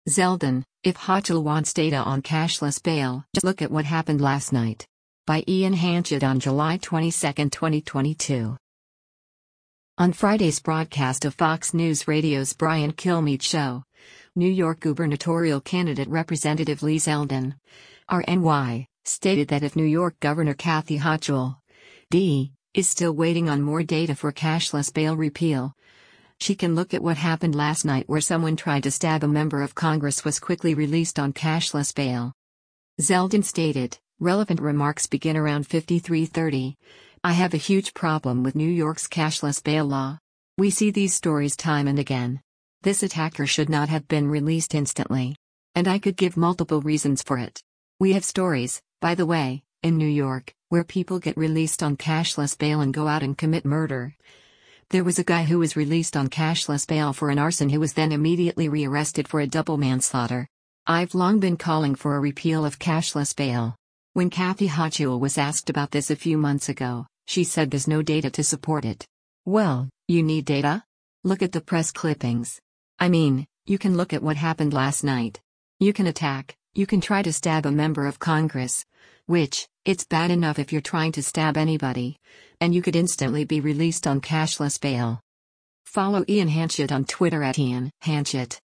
Zeldin, if Hochul wants data on cashless bail, just look at what happened last night. By Ian Hanchett on July 22, 2022. On Friday's broadcast of Fox News Radio's Brian Kilmeade show, New York gubernatorial candidate Representative Lee Zeldin, RNY, stated that if New York Governor Kathy Hochul, D., is still waiting on more data for cashless bail repeal, she can look at what happened last night where someone tried to stab a member of Congress was quickly released on cashless bail. Zeldin stated, relevant remarks begin around 53:30. I have a huge problem with New York's cashless bail law. We see these stories time and again. This attacker should not have been released instantly. And I could give multiple reasons for it. We have stories, by the way, in New York, where people get released on cashless bail and go out and commit murder. There was a guy who was released on cashless bail for an arson who was then immediately rearrested for a double manslaughter. I've long been calling for a repeal of cashless bail. When Kathy Hochul was asked about this a few months ago, she said there's no data to support it. Well, you need data? Look at the press clippings. I mean, you can look at what happened last night. You can attack, you can try to stab a member of Congress. Which, it's bad enough if you're trying to stab anybody. And you could instantly be released on cashless bail. Follow Ian Hanchett on Twitter @IanHanchett.